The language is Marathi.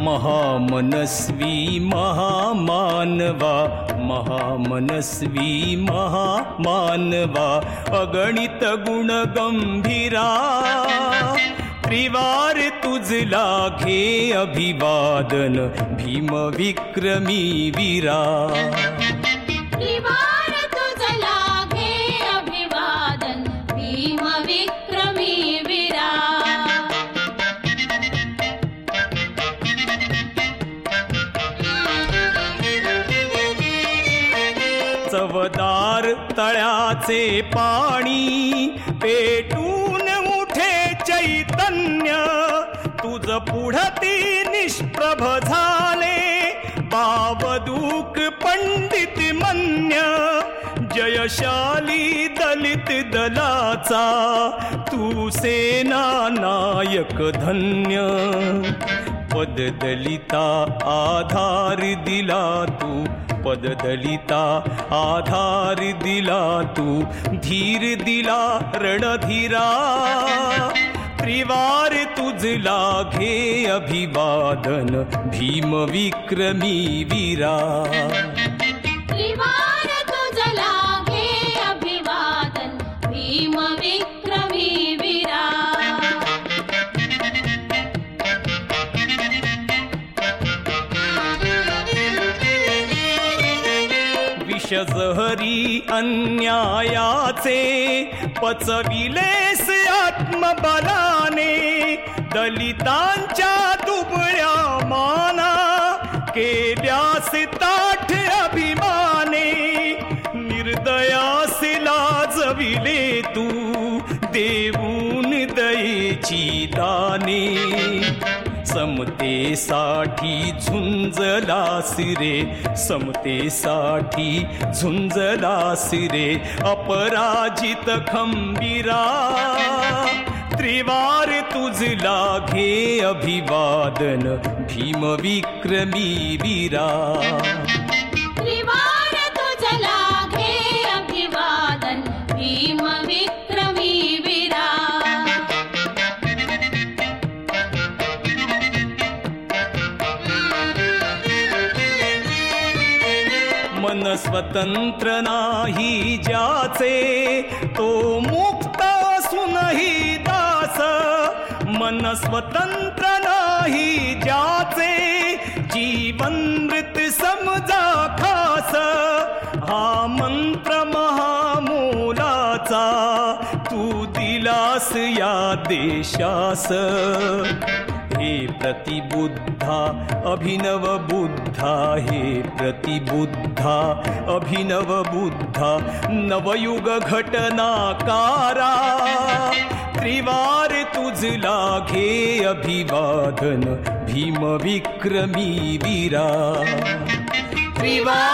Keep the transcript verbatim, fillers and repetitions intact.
महामनस्वी महामानवा, महामनस्वी महामानवा, अगणित गुण गंभीरा, त्रिवार तुझला घे अभिवादन भीम विक्रमी वीरा. त्रिवार तुझला घे अभिवादन भीम विक्रमी वीरा. चवदार तळ्याचे पाणी पेटून उठे चैतन्य, तुझ पुढती निष्प्रभ झाले बावदूक पंडित मन्य. जयशाली दलित दलाचा तू सेना नायक धन्य, पददलिता आधार दिला तू, पददलिता आधार दिला तू, धीर दिला रणधीरा, त्रिवार तुझला घे अभिवादन भीम विक्रमी वीरा. त्रिवार तुझला घे अभिवादन भीम विक्रमी वीरा. विषजहरी अन्यायाचे पचविलेस आत्मबलाने, दलितांच्या दुबळ्या माना केल्यास ताठ अभिमाने, निर्दयास लाजविले तू देऊन दयेची दाने, समतेसाठी झुंजलास रे, समतेसाठी झुंजलास रे, अपराजित खंबीरा, त्रिवार तुझला घे अभिवादन भीम विक्रमी वीरा. त्रिवार तुझला घे अभिवादन भीम विक्रमी वीरा. मन स्वतंत्र नाही ज्याचे तो मुक्त असूनही दास, मन स्वतंत्र नाही ज्याचे जीवन मृत समजा खास, हा मंत्र महामोलाचा तू दिलास या देशास. हे प्रतिबुद्धा अभिनव बुद्धा, हे प्रतिबुद्धा अभिनव बुद्धा, नवयुग घटनाकारा, त्रिवार तुझला घे अभिवादन भीम विक्रमी वीरा. त्रिवार